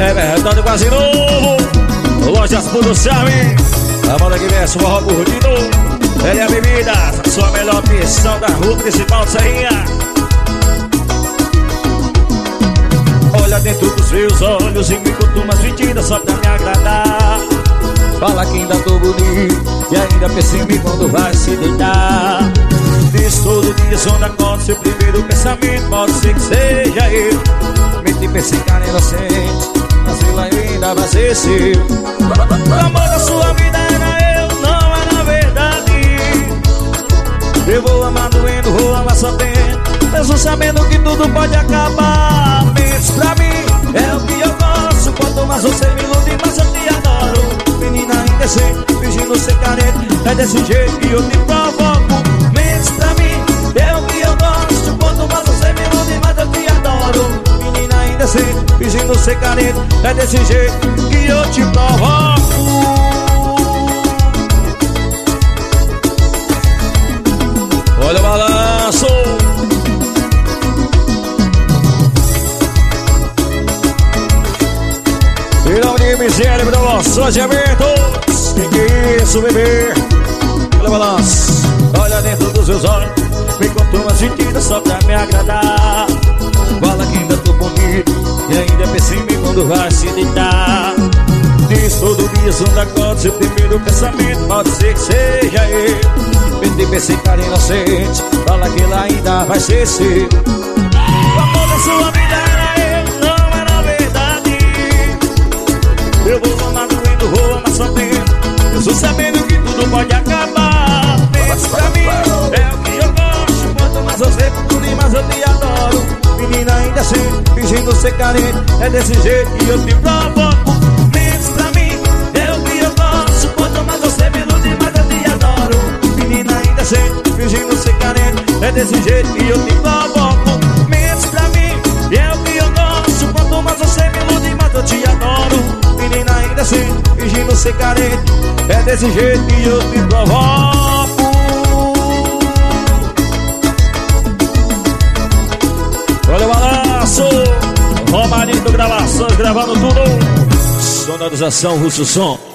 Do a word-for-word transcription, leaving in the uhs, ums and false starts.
Repertório quase novo, Lojas Puro Charme. A moda que veste o forró curtido. L A Bebidas, a sua melhor opção da rua principal de Serrinha. Olha dentro dos meus olhos e me conta umas mentiras só pra me agradar. Fala que ainda tô bonito e ainda pensa em mim quando vai se deitar. Diz todo dia sonda conta seu primeiro pensamento. Pode ser que seja eu. Mente pensar inocente, mas ele ainda vai ser seu. O amor da sua vida era eu, não era verdade. Eu vou amar doendo, vou amar sofrendo, mesmo sabendo que tudo pode acabar. Mas pra mim é o que eu gosto. Quanto mais você me ilude, mais eu te adoro. Menina indecente, fingindo ser carente, é desse jeito que eu te provoco. Mas pra mim é o que eu gosto. Quanto mais você me ilude, mais eu te adoro. Menina indecente, fingindo ser carente, é desse jeito que eu te provoco. Olha o balanço. Virão de miséria, promoções de eventos. Que que é isso, bebê? Olha o balanço. Olha dentro dos seus olhos, me contou umas mentiras só pra me agradar. Fala que ainda tô bonito e ainda pensa em mim quando vai se deitar. Diz todo dia, sonda conta seu primeiro pensamento. Pode ser que seja eu. Mente pensei cara inocente, fala que ela ainda vai ser seu. O amor da sua vida era eu, não era verdade. Eu vou amar doendo, vou amar sofrendo, eu sou sabendo que tudo pode acabar. Mas pra mim é o que eu gosto. Quanto mais você tudo mais eu te adoro. Menina ainda assim, fingindo ser carente, é desse jeito que eu te provoco. Mas pra mim é o que eu gosto. Quanto mais você me ilude, mais eu te adoro. Menina ainda assim, fingindo ser carente, é desse jeito que eu te provoco. Mas pra mim é o que eu gosto. Quanto mais você me ilude, mais eu te adoro. Menina ainda assim, fingindo ser carente, é desse jeito que eu te provoco. Olha o balanço. Romarinho Gravações gravando tudo. Sonorização Russo Som.